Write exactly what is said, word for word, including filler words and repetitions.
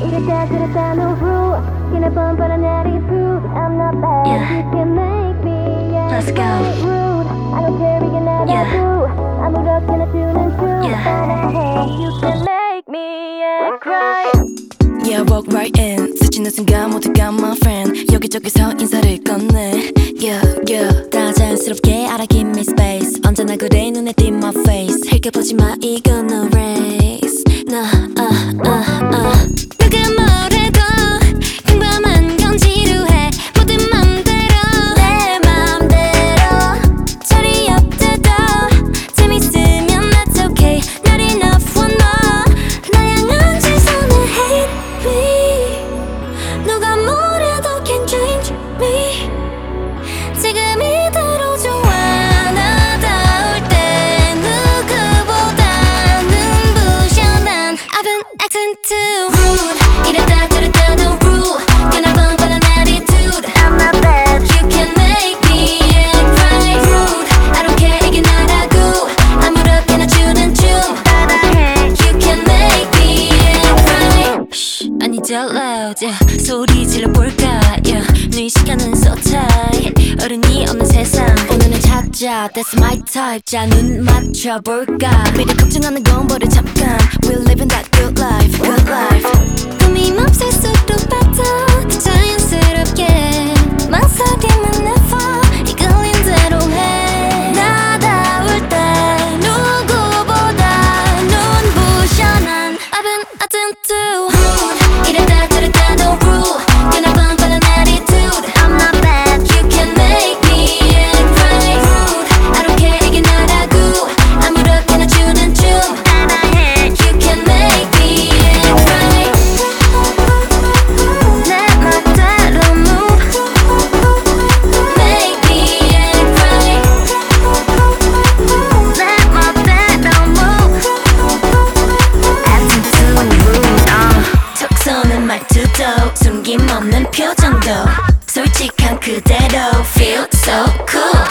이랬다 저랬다 no rule Get up on but I'm not improved I'm not bad Yeah. You can make me act Let's go. right rude I don't care 이게 나다 Yeah. do 아무렇게나 주는 춤 Yeah. You can make me act right Yeah, walk right in 스치는 순간 모두가 my friend 여기저기서 인사를 건네 Yeah, yeah 다 자연스럽게 알아 give me space 언제나 그래 눈에 띈 my face 흘겨보지마 이건 no race Nah, uh, uh, uh 누가 뭐래도 평범한 건 지루해 모든 맘대로 내 맘대로 자리 없대도 재밌으면 that's okay Not enough one more 다양한 시선에 hate me 누가 뭐래도 can't change me 지금이 들어 좋아 나다울 때 누구보다 눈부셔 난 I've been acting too rude 이랬다 저랬다 no rule 변화번 뻔한 attitude I'm not bad You can make me act right rude I don't care 이게 나라고 아무렇게나 추는 춤 따라해 You can make me act right Shh, I need you loud yeah. 소리 질러볼까 yeah. 네 시간은 so tight 어른이 없는 세상 오늘은 찾자 That's my type 자 눈 맞춰볼까 미래 걱정하는 건 버려 잠깐 We're living that good life good life 고민 없을수록 better 더 자연스럽게 망설임은 never 이끌린 대로 해 나다울 때 누구보다 눈부셔 난 I've been acting too rude 이랬다 저랬다 no rule 변화번 뻔한 attitude I'm not bad You can make me act right rude I don't care 이게 나라고 아무렇게나 추는 춤 따라해 You can make me act right 내 멋대로 move Make me act right 내 멋대로 move Acting too rude uh. 톡 쏘는 말투도 숨김없는 표정도 솔직한 그대로 Feel so cool